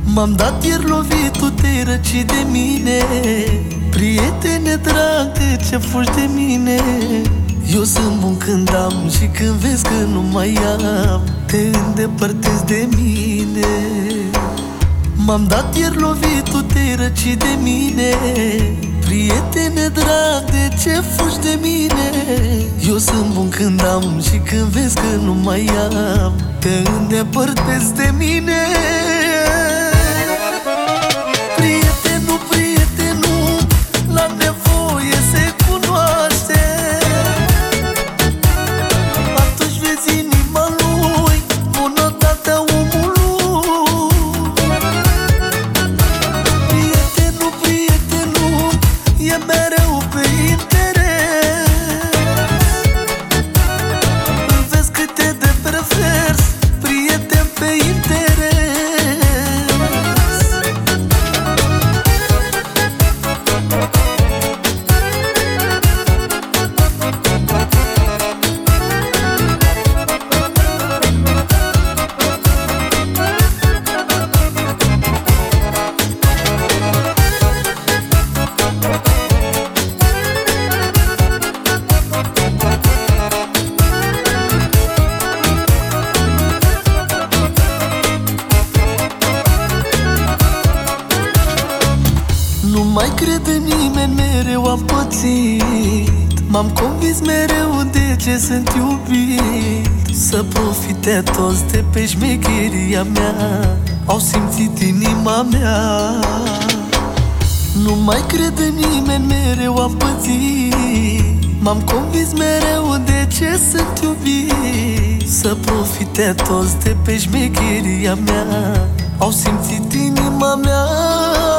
M-am dat ieri lovit, tu te-ai răcit de mine. Prietene drag, de ce fugi de mine? Eu sunt bun când am și când vezi că nu mai am, te îndepărtezi de mine. M-am dat ieri lovit, tu te-ai răcit de mine. Prietene drag, de ce fugi de mine? Eu sunt bun când am și când vezi că nu mai am, te îndepărtezi de mine. Prietenul, prietenul, la nevoie se cunoaște. Atunci vezi inima lui, bunătatea omului. Prietenul, prietenul, e mereu pe interes. Vezi cât e de pervers, prieten pe interes. Nu mai cred în nimeni, mereu am pățit. M-am convins mereu de ce sunt iubit. Să profite toți de pe șmecheria mea, au simțit inima mea. Nu mai cred în nimeni, mereu am pățit. M-am convins mereu de ce sunt iubit. Să profite toți de pe șmecheria mea, au simțit inima mea.